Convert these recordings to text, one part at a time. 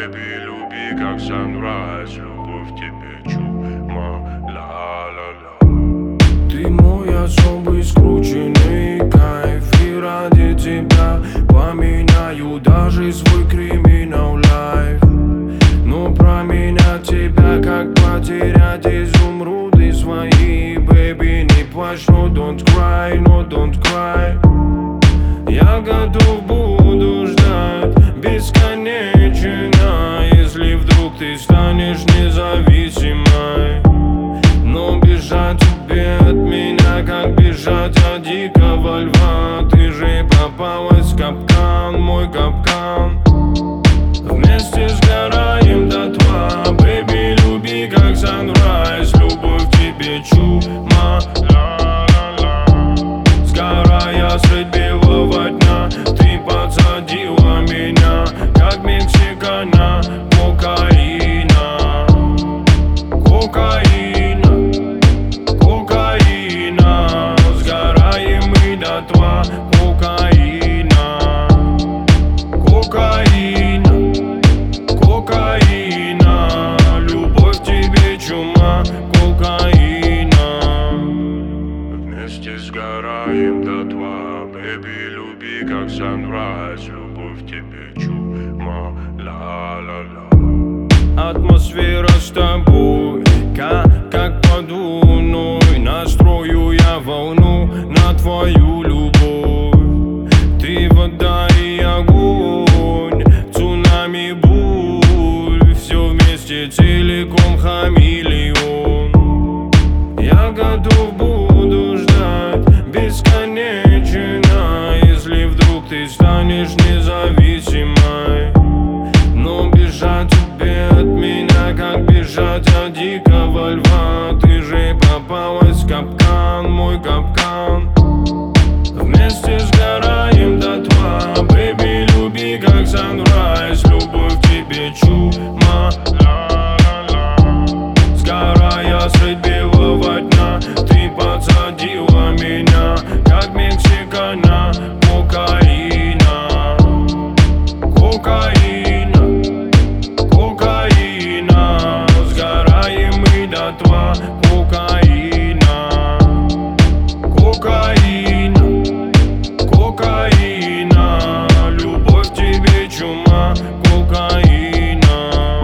baby, люби как sunrise. Любовь в тебе чума, ла-ла-ла. Ты мой особый скрученный кайф, и ради тебя поменяю даже свой криминал лайф. Но променять тебя, как потерять изумруды свои. Baby, не плачь, no don't cry, no don't cry. Я готов буду ждать бесконечно, если вдруг ты станешь независимой. Но бежать тебе от меня, как бежать от дикого льва. Ты же попалась в капкан, мой капкан. Вместе сгораем дотла, baby, люби как sunrise. Любовь к тебе чума, ла-ла-ла. Сгорая средь белого дня, ты подсадила меня, как мексикана, кокаина. Кокаина, кокаина. Сгораем мы дотла, кокаина. Кокаина, кокаина. Любовь к тебе чума, кокаина. Вместе сгораем дотла, baby, люби как sunrise. Любовь в тебе чума, ла-ла-ла. Атмосфера с тобой, как подуной. Настрою я волну на твою любовь. Ты вода и огонь, цунами бурь. Все вместе целиком хамелеон. Я готов буду ждать бесконечно, если вдруг ты станешь независимой. Но бежать тебе от меня, как бежать от дикого льва. Ты же попалась в капкан, мой капкан. Вместе сгораем дотла, baby, люби как sunrise. Любовь к тебе чума, ла-ла-ла. Сгорая средь белого дня, ты подсадила меня, как мексикана, кокаина. Кокаина, кокаина. Сгораем мы дотла, кокаина. Кокаина, кокаина. Любовь к тебе чума, кокаина.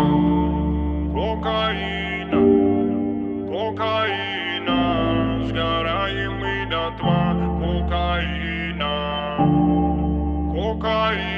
Кокаина, кокаина. Сгораем мы дотла, кокаина. Кокаина.